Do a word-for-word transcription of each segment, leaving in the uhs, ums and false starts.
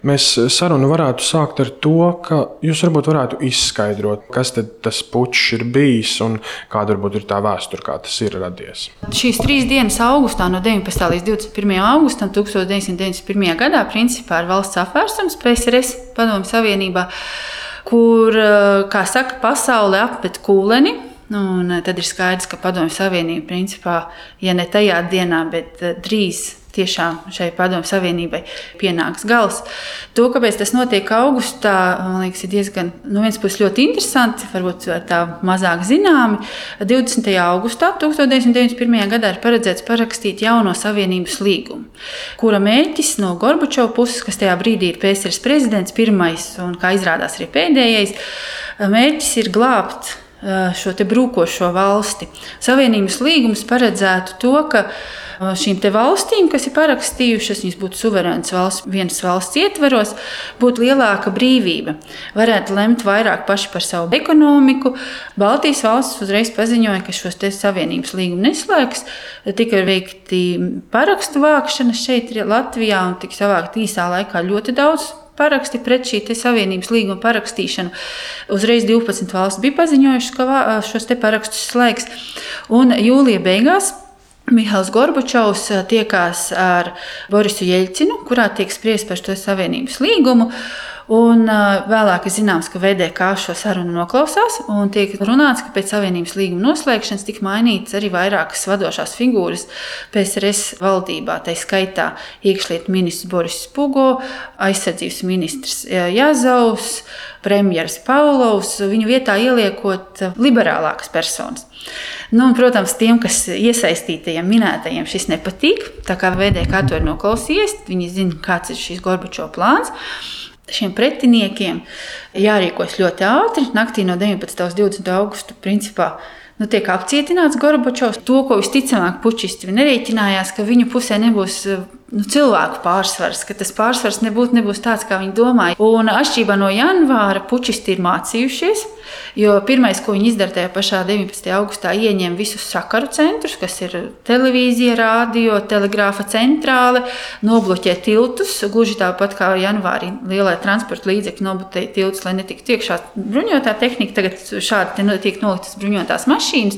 Mēs sarunu varētu sākt ar to, ka jūs varbūt varētu izskaidrot, kas tad tas pučs ir bijis un kāda varbūt ir tā vēsture, kā tas ir radies. Šīs trīs dienas augustā, no deviņpadsmitā līdz divdesmit pirmajam augustam tuksmit deviņsimt deviņdesmit pirmajā gadā, principā ir valsts apvērsums P S R S Padomju Savienībā, kur, kā saka, pasaule apmet kūleni. Un tad ir skaidrs, ka Padomju Savienība, principā, ja ne tajā dienā, bet drīz tiešām šai Padomju Savienībai pienāks gals. To, kāpēc tas notiek augustā, man liekas, ir diezgan, no vienas puses ļoti interesanti, varbūt tā mazāk zināmi. divdesmitajā augustā deviņpadsmit deviņdesmit pirmajā gadā ir paredzēts parakstīt jauno Savienības līgumu, kura mērķis no Gorbačova puses, kas tajā brīdī ir P S R S prezidents, pirmais un, kā izrādās, arī pēdējais, mērķis ir glābt šo te brūkošo valsti. Savienības līgums paredzētu to, ka šīm te valstīm, kas ir parakstījušas, viņas būtu suverēnas valsts, vienas valsts ietveros, būtu lielāka brīvība. Varētu lemt vairāk paši par savu ekonomiku. Baltijas valstis uzreiz paziņoja, ka šos te Savienības līgumu neslēgs. Tika veikti parakstu vākšana šeit Latvijā un tika savākt īsā laikā ļoti daudz paraksti pret šī Savienības līguma parakstīšanu. Uzreiz divpadsmit valsts bija paziņojušas, ka šos te parakstus slēgs. Un jūlija beigās Mihails Gorbačovs tiekās ar Borisu Jeļcinu, kurā tiek spriest par šo Savienības līgumu. Un vēlāk ir zināms, ka V D K šo sarunu noklausās un tiek runāts, ka pēc Savienības līguma noslēgšanas tika mainītas arī vairākas vadošās figūras P S R S valdībā. Tā skaitā iekšlietu ministrs Boris Spugo, aizsardzības ministrs Jazovs, premjeras Paulovs, viņu vietā ieliekot liberālākas personas. Nu, un, protams, tiem, kas iesaistītajiem minētajiem šis nepatīk, tā kā V D K to ir noklausījies, viņi zina, kāds ir šīs Gorbačova plāns. Šiem pretiniekiem jārīkojas ļoti ātri. Naktī no deviņpadsmitā uz divdesmito augustu principā nu, tiek apcietināts Gorbačovs. To, ko visticamāk pučisti nerēķinājās, ka viņu pusē nebūs nu, cilvēku pārsvars, ka tas pārsvars nebūtu, nebūs tāds, kā viņi domāja. Un atšķirībā no janvāra pučisti ir mācījušies, jo pirmais, ko viņi izdara tajā pašā deviņpadsmitajā augustā, ieņem visus sakaru centrus, kas ir televīzija, rādio, telegrāfa centrāle, nobloķē tiltus, gluži tāpat kā janvārī lielai transporta līdzekļi nobloķē tiltus, lai netiktu iekšā bruņotā tehnika, tagad šādi tiek noliktas bruņotās mašīnas.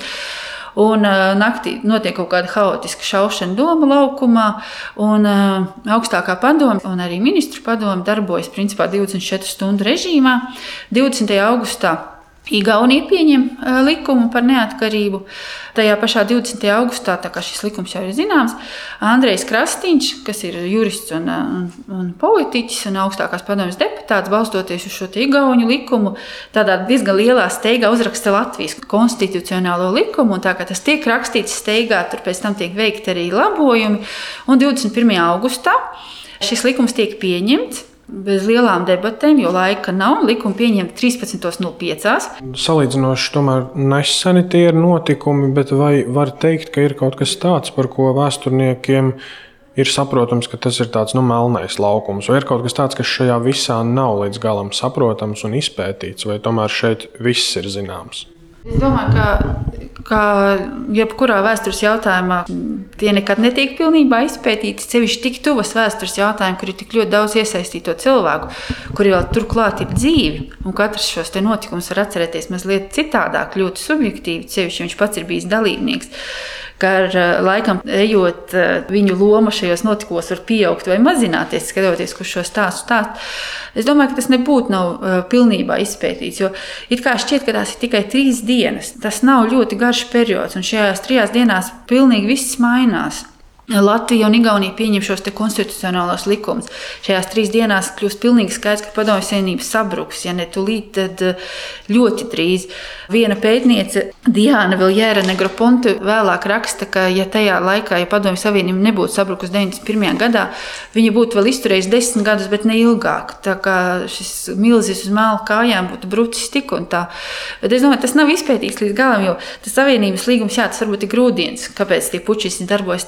Un uh, naktī notiek kaut kāda haotiska šaušana Doma laukumā, un uh, augstākā padome un arī ministru padome darbojas principā divdesmit četru stundu režīmā. divdesmitajā augustā Igaunija pieņem uh, likumu par neatkarību. Tajā pašā divdesmitajā augustā, tā kā šis likums jau ir zināms, Andrejs Krastīņš, kas ir jurists un, un, un politiķis un augstākās padomes deputāts, balstoties uz šo te igauņu likumu, tādā diezgan lielā steigā uzraksta Latvijas konstitucionālo likumu, un tā kā tas tiek rakstīts steigā, tur pēc tam tiek veikti arī labojumi, un divdesmit pirmajā augustā šis likums tiek pieņemts bez lielām debatēm, jo laika nav. Likuma pieņemta trīspadsmitos nulle piecos. Salīdzinoši tomēr neseni tie ir notikumi, bet vai var teikt, ka ir kaut kas tāds, par ko vēsturniekiem ir saprotams, ka tas ir tāds nu, melnais laukums, vai ir kaut kas tāds, kas šajā visā nav līdz galam saprotams un izpētīts, vai tomēr šeit viss ir zināms? Es domāju, ka, ka jebkurā vēstures jautājumā tie nekad netiek pilnībā izpētīti, sevišķi tik tuvas vēstures jautājumi, kur ir tik ļoti daudz iesaistīto cilvēku, kuri vēl turklāt ir dzīvi, un katrs šos te notikumus var atcerēties mazliet citādāk, ļoti subjektīvi, sevišķi viņš pats ir bijis dalībnieks. Ka ar laikam ejot, viņu loma šajos notikumos var pieaugt vai mazināties, skatoties, kurš šo stāstu stāst. Es domāju, ka tas nebūtu nav pilnībā izpētīts, jo it kā šķiet, ka tās ir tikai trīs dienas. Tas nav ļoti garš periods, un šajās trijās dienās pilnīgi viss mainās. Latvija un Igaunija pieņem šos te konstitucionālos likumus. Šajās trīs dienās kļūst pilnīgi skaidrs, ka Padomju Savienība sabruks, ja ne tūlīt, tad ļoti drīz. Viena pētniece, Diana Viljēra Negroponte, vēlāk raksta, ka ja tajā laikā, ja Padomju Savienība nebūtu sabrukus deviņdesmit pirmajā gadā, viņa būtu vēl izturējusi desmit gadus, bet ne ilgāk. Tā kā šis milzis uz mēlu kājām būtu brucis tik un tā. Bet es domāju, tas nav izpētīts līdz galam, jo tas Savienības līgums, jā, tas varbūt ir grūdienis, kāpēc tie pučisti darbojas tajā laikā.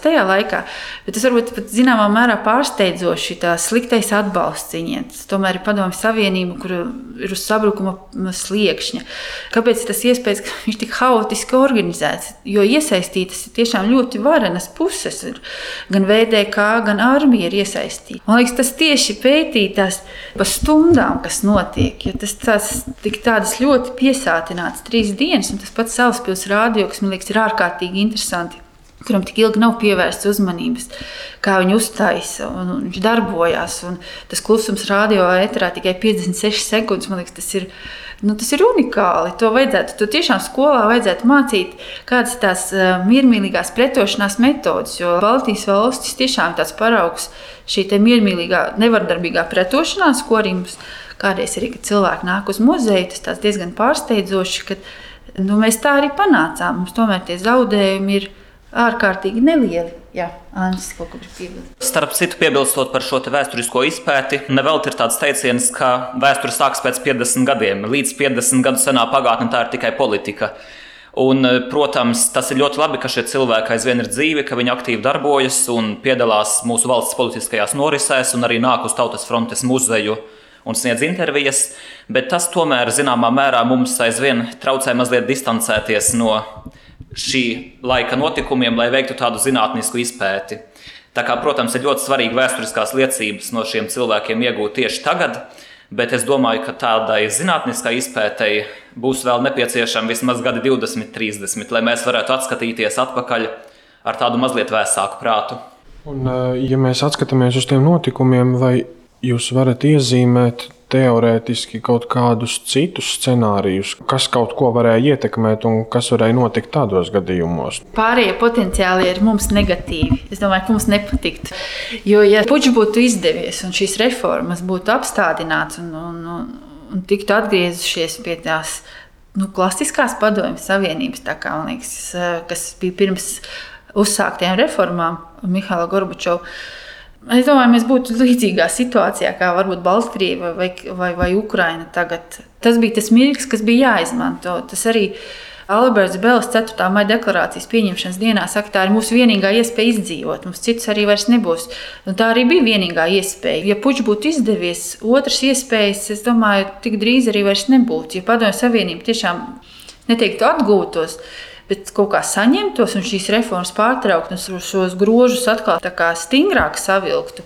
laikā. Bet tas varbūt pat zināmā mērā pārsteidzoši, tā sliktais atbalsts viņiem. Tas tomēr ir Padomju Savienība, kur ir uz sabrukuma sliekšņa. Kāpēc tas iespējas, ka viņš tik haotiski organizēts? Jo iesaistītas ir tiešām ļoti varenas puses. Gan V D K, gan armija ir iesaistīta. Man liekas, tas tieši pētītās pa stundām, kas notiek. Jo tas tās, tik tādas ļoti piesātināts trīs dienas, un tas pats Salaspils rādio, kas man liekas ir ārkārtīgi interesanti, kuram tik ilgi nav pievērsts uzmanības, kā viņi uzstājas un viņš darbojās. Un tas klusums rādio ēterā tikai piecdesmit sešas sekundes, man liekas, tas ir, nu, tas ir unikāli. To vajadzētu, to tiešām skolā vajadzētu mācīt kādas tās uh, miermīlīgās pretošanās metodas, jo Baltijas valstis tiešām tāds paraugs šī te miermīlīgā, nevardarbīgā pretošanās, ko arī mums kādreiz arī, kad cilvēki nāk uz muzeju, tas tās diezgan pārsteidzoši, ka nu, mēs tā arī panācām. Mums tomēr tie zaudējumi ir ārkārtīgi nelieli. Jā, Anģis kaut ko grib piebilst. Starp citu, piebilstot par šo vēsturisko izpēti, nevelti ir tāds teiciens, ka vēsture sākas pēc piecdesmit gadiem. Līdz piecdesmit gadu senā pagātne tā ir tikai politika. Un, protams, tas ir ļoti labi, ka šie cilvēki aizvien ir dzīvi, ka viņi aktīvi darbojas un piedalās mūsu valsts politiskajās norisēs un arī nāk uz Tautas frontes muzeju un sniedz intervijas, bet tas tomēr zināmā mērā mums aizvien traucē mazliet distancēties no šī laika notikumiem, lai veiktu tādu zinātnisku izpēti. Tā kā, protams, ir ļoti svarīgi vēsturiskās liecības no šiem cilvēkiem iegūt tieši tagad, bet es domāju, ka tādai zinātniskai izpētei būs vēl nepieciešami vismaz gadi divdesmit, trīsdesmit, lai mēs varētu atskatīties atpakaļ ar tādu mazliet vēsāku prātu. Un, ja mēs atskatāmies uz tiem notikumiem, vai jūs varat iezīmēt teorētiski kaut kādus citus scenārijus, kas kaut ko varēja ietekmēt un kas varēja notikt tādos gadījumos? Pārējie potenciāli ir mums negatīvi. Es domāju, ka mums nepatiktu. Jo, ja pučs būtu izdevies un šīs reformas būtu apstādināts un, un, un, un tiktu atgriezušies pie tās nu, klasiskās Padomju Savienības, tā kā, man liekas, kas bija pirms uzsāktiem reformām Mihaila Gorbačova, es domāju, mēs būtu līdzīgā situācijā, kā varbūt Baltkrievija vai, vai, vai Ukraina tagad. Tas bija tas mirklis, kas bija jāizmanto. Tas arī Alberts Bels ceturtā maija deklarācijas pieņemšanas dienā saka, tā ir mūsu vienīgā iespēja izdzīvot. Mums cits arī vairs nebūs. Un tā arī bija vienīgā iespēja. Ja pučs būtu izdevies, otras iespējas, es domāju, tik drīz arī vairs nebūtu. Ja Padomju Savienība tiešām neteiktu atgūtos, bet kaut kā saņemtos un šīs reformas pārtraukt un šos grožus atkal tā kā stingrāk savilktu.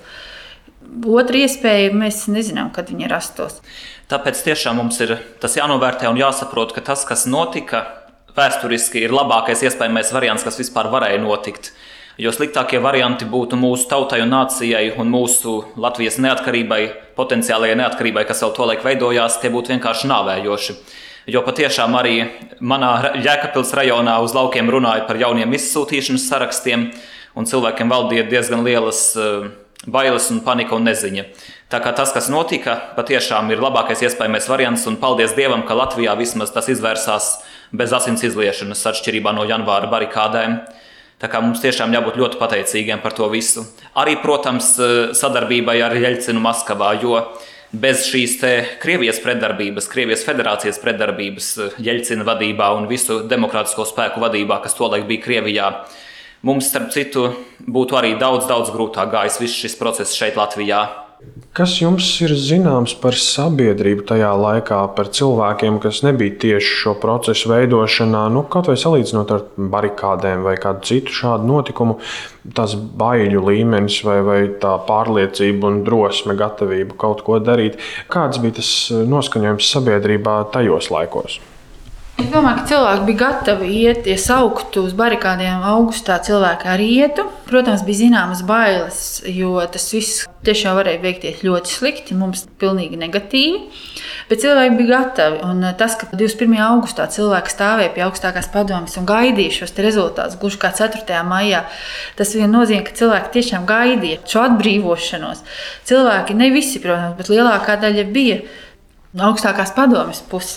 Otra iespēja, mēs nezinām, kad viņi rastos. Tāpēc tiešām mums ir tas jānovērtē un jāsaprot, ka tas, kas notika, vēsturiski ir labākais iespējamais variants, kas vispār varēja notikt. Jo sliktākie varianti būtu mūsu tautai un nācijai un mūsu Latvijas neatkarībai, potenciālajai neatkarībai, kas vēl tolaik veidojās, tie būtu vienkārši nāvējoši. Jo patiešām arī manā Jēkabpils rajonā uz laukiem runāja par jauniem izsūtīšanas sarakstiem, un cilvēkiem valdīja diezgan lielas bailes un panika un neziņa. Tā kā tas, kas notika, patiešām ir labākais iespējamais variants, un paldies Dievam, ka Latvijā vismaz tas izvērsās bez asins izliešanas atšķirībā no janvāra barikādēm. Tā kā mums tiešām jābūt ļoti pateicīgiem par to visu. Arī, protams, sadarbībai ar Jeļcinu Maskavā, jo bez šīs te Krievijas pretdarbības, Krievijas federācijas pretdarbības Jeļcina vadībā un visu demokrātisko spēku vadībā, kas tolaik bija Krievijā, mums, starp citu, būtu arī daudz, daudz grūtāk gājis viss šis process šeit Latvijā. Kas jums ir zināms par sabiedrību tajā laikā, par cilvēkiem, kas nebija tieši šo procesu veidošanā, nu, kaut vai salīdzinot ar barikādēm vai kādu citu šādu notikumu, tās baiļu līmenis vai, vai tā pārliecība un drosme, gatavība kaut ko darīt? Kāds bija tas noskaņojums sabiedrībā tajos laikos? Es domāju, ka cilvēki bija gatavi iet, ja sauktu uz barikādiem augustā, cilvēki arī ietu. Protams, bija zināmas bailes, jo tas viss tiešām varēja veikties ļoti slikti, mums pilnīgi negatīvi. Bet cilvēki bija gatavi, un tas, ka divdesmit pirmajā augustā cilvēki stāvēja pie augstākās padomes un gaidīja šos rezultātus, gluži kā ceturtajā maijā, tas vien nozīmē, ka cilvēki tiešām gaidīja šo atbrīvošanos. Cilvēki, ne visi, protams, bet lielākā daļa bija augstākās padomes pusē.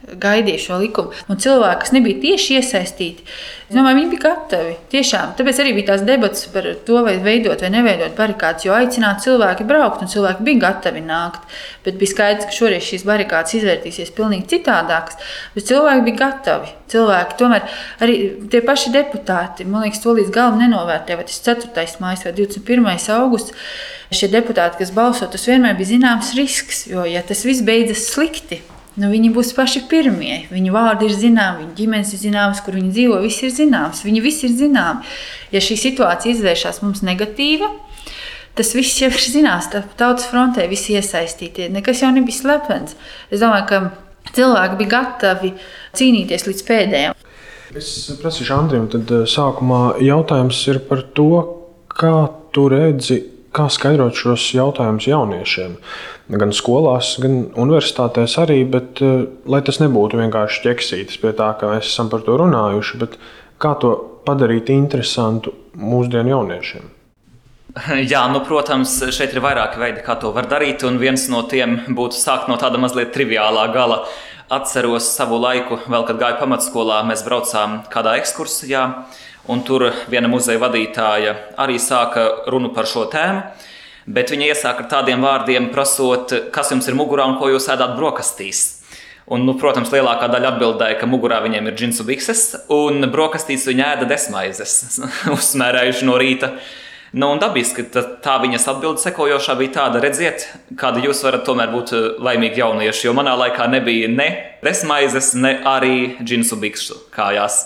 gaidīja šo likumu. Un cilvēki, kas nebija tieši iesaistīti, es domāju, viņi bija gatavi. Tiešām. Tāpēc arī bija tās debatas par to, vai veidot vai neveidot barikādes, jo aicināt cilvēki braukt, un cilvēki bija gatavi nākt. Bet bija skaidrs, ka šoreiz šīs barikādes izvērtīsies pilnīgi citādākas, bet cilvēki bija gatavi. Cilvēki tomēr arī tie paši deputāti, man liekas, to līdz galam nenovērtē, vai tas ceturtais mājas vai divdesmit pirmais augusts. Šie deputāti, kas balso, tas vienmēr bija zināms risks, jo ja tas viss beidzas slikti, nu, viņi būs paši pirmie. Viņu vārdi ir zināmi, viņu ģimenes ir zināmas, kur viņi dzīvo, viss ir zināms. Viņi visi ir zināmi. Ja šī situācija izvēršas mums negatīva, tas viss jau ir zināms. Tautas frontē visi iesaistītie. Nekas jau nebija slepens. Es domāju, ka cilvēki bija gatavi cīnīties līdz pēdējiem. Es prasīšu Andrim, tad sākumā jautājums ir par to, kā tu redzi, kā skaidrot šos jautājumus jauniešiem. Gan skolās, gan universitātēs arī, bet lai tas nebūtu vienkārši ķeksītis pie tā, ka mēs esam par to runājuši, bet kā to padarīt interesantu mūsdienu jauniešiem? Jā, nu, protams, šeit ir vairāki veidi, kā to var darīt, un viens no tiem būtu sākt no tāda mazliet triviālā gala. Atceros savu laiku, vēl kad gāju pamatskolā, mēs braucām kādā ekskursijā, un tur viena muzeja vadītāja arī sāka runu par šo tēmu. Bet viņa iesāka ar tādiem vārdiem, prasot, kas jums ir mugurā un ko jūs ēdāt brokastīs. Un, nu, protams, lielākā daļa atbildēja, ka mugurā viņiem ir džinsu bikses, un brokastīs viņa ēda desmaizes, uzsmērējuši no rīta. Nu, un dabiski tā viņas atbilde sekojošā bija tāda: redziet, kāda jūs varat tomēr būt laimīgi jaunieši, jo manā laikā nebija ne desmaizes, ne arī džinsu bikšu kājās.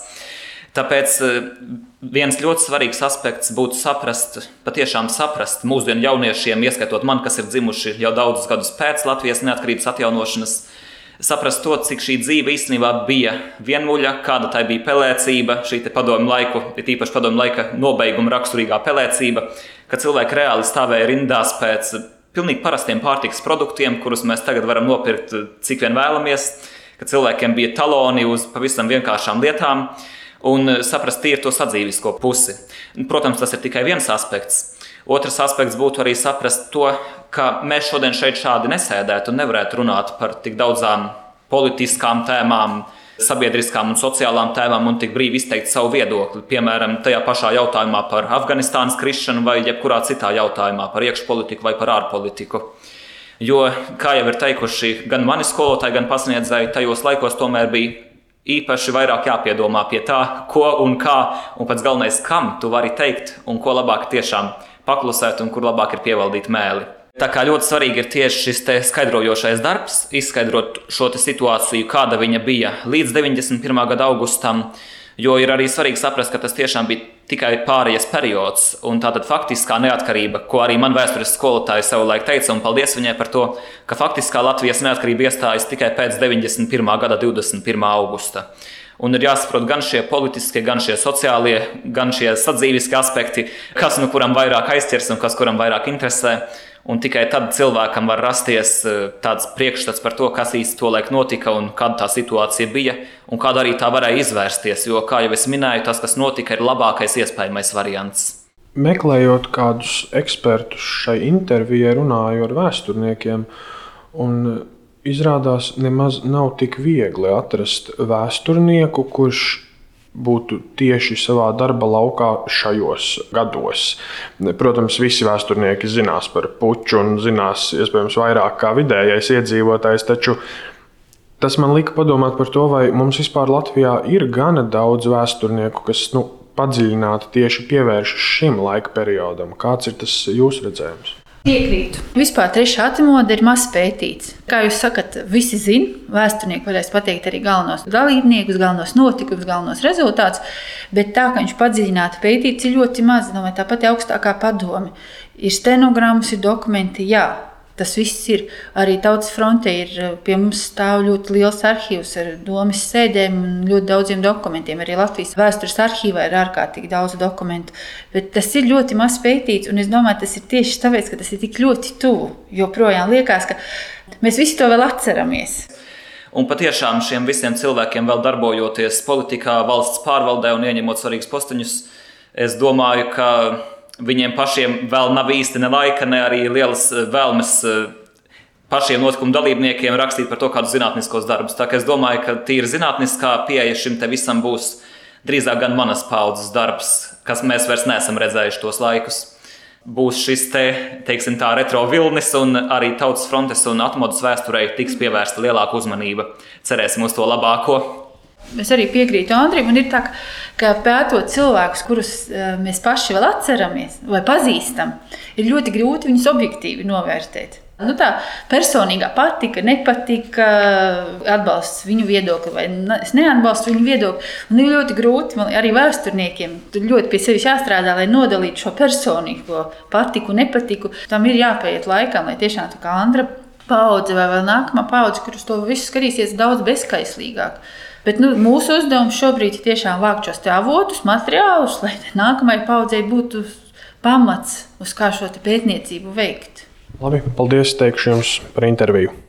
Tāpēc viens ļoti svarīgs aspekts būtu saprast, patiešām saprast mūsdienu jauniešiem, ieskaitot man, kas ir dzimuši jau daudzus gadus pēc Latvijas neatkarības atjaunošanas, saprast to, cik šī dzīve īstenībā bija vienmuļa, kāda tai bija pelēcība, šī te padomju laiku, ir īpaši padomju laika nobeiguma raksturīgā pelēcība, ka cilvēki reāli stāvēja rindās pēc pilnīgi parastiem pārtikas produktiem, kurus mēs tagad varam nopirkt cik vien vēlamies, ka cilvēkiem bija taloni uz pavisam vienkāršām lietām, un saprast tīri to sadzīvisko pusi. Protams, tas ir tikai viens aspekts. Otrs aspekts būtu arī saprast to, ka mēs šodien šeit šādi nesēdētu un nevarētu runāt par tik daudzām politiskām tēmām, sabiedriskām un sociālām tēmām un tik brīvi izteikt savu viedokli. Piemēram, tajā pašā jautājumā par Afganistānas krišanu vai jebkurā citā jautājumā par iekšpolitiku vai par ārpolitiku. Jo, kā jau ir teikuši gan mani skolotāji, gan pasniedzēji, tajos laikos tomēr bija īpaši vairāk jāpiedomā pie tā, ko un kā, un pats galvenais, kam tu vari teikt, un ko labāk tiešām paklusēt, un kur labāk ir pievaldīt mēli. Tā kā ļoti svarīgi ir tieši šis te skaidrojošais darbs, izskaidrot šo te situāciju, kāda viņa bija līdz deviņdesmit pirmā gada augustam, jo ir arī svarīgi saprast, ka tas tiešām bija tikai pārējas periods, un tātad faktiskā neatkarība, ko arī man vēstures skolotāji savulaik teica, un paldies viņai par to, ka faktiskā Latvijas neatkarība iestājas tikai pēc deviņdesmit pirmā gada divdesmit pirmā augusta. Un ir jāsaprot gan šie politiskie, gan šie sociālie, gan šie sadzīviskie aspekti, kas nu kuram vairāk aizķers un kas kuram vairāk interesē. Un tikai tad cilvēkam var rasties tāds priekšstats par to, kas īsti tolaik notika un kāda tā situācija bija un kāda arī tā varēja izvērsties, jo, kā jau es minēju, tas, kas notika, ir labākais iespējamais variants. Meklējot kādus ekspertus šai intervijai, runāju ar vēsturniekiem, un izrādās nemaz nav tik viegli atrast vēsturnieku, kurš būtu tieši savā darba laukā šajos gados. Protams, visi vēsturnieki zinās par puču un zinās iespējams vairāk kā vidējais iedzīvotājs, taču tas man lika padomāt par to, vai mums vispār Latvijā ir gana daudz vēsturnieku, kas nu, padziļināti tieši pievēršas šim laika periodam. Kāds ir tas jūsu redzējums? Piekrītu. Vispār trešā atmoda ir maz pētīts. Kā jūs sakat, visi zina, vēsturnieki varēs pateikt arī galvenos dalībniekus, galvenos notikumus, galvenos rezultātus, bet tā, ka viņš padziļināti pētīts, ir ļoti maz. Domāju, tāpat augstākā padome. Ir stenogrammas, ir dokumenti, jā. Tas viss ir. Arī Tautas frontē ir pie mums stāv ļoti liels arhīvs ar domas sēdēm un ļoti daudziem dokumentiem. Arī Latvijas vēstures arhīvā ir ārkārtīgi daudz dokumentu. Bet tas ir ļoti maz pētīts, un es domāju, tas ir tieši tāpēc, ka tas ir tik ļoti tuvu. Joprojām liekas, ka mēs visi to vēl atceramies. Un patiešām šiem visiem cilvēkiem vēl darbojoties politikā, valsts pārvaldē un ieņemot svarīgus posteņus, es domāju, ka viņiem pašiem vēl nav īsti ne laika, ne arī lielas vēlmes pašiem notikumu dalībniekiem rakstīt par to kādus zinātniskos darbus. Tā kā es domāju, ka tīri zinātniskā pieeja šim te visam būs drīzāk gan manas paudzes darbs, kas mēs vairs neesam redzējuši tos laikus. Būs šis te, teiksim tā, retro vilnis un arī Tautas frontes un atmodas vēsturei tiks pievērsta lielāka uzmanība. Cerēsim uz to labāko. Es arī piekrītu Andrim, un ir tā, ka pētot cilvēkus, kurus mēs paši vēl atceramies vai pazīstam, ir ļoti grūti viņus objektīvi novērtēt. Nu tā personīgā patika, nepatika, atbalsts viņu viedokli vai es neatbalstu viņu viedokli. Un ir ļoti grūti, man arī vēsturniekiem, ļoti pie sevis jāstrādā, lai nodalītu šo personīgo patiku, nepatiku. Tam ir jāpaiet laikam, lai tiešām tā kā Andra paudze vai vēl nākamā paudze, kurus to visu skatīsies daudz bezskaislīgāk. Bet nu, mūsu uzdevums šobrīd ir tiešām vākt šos avotus, materiālus, lai nākamajai paudzei būtu pamats, uz kā šo pētniecību veikt. Labi, paldies, teikšu jums par interviju.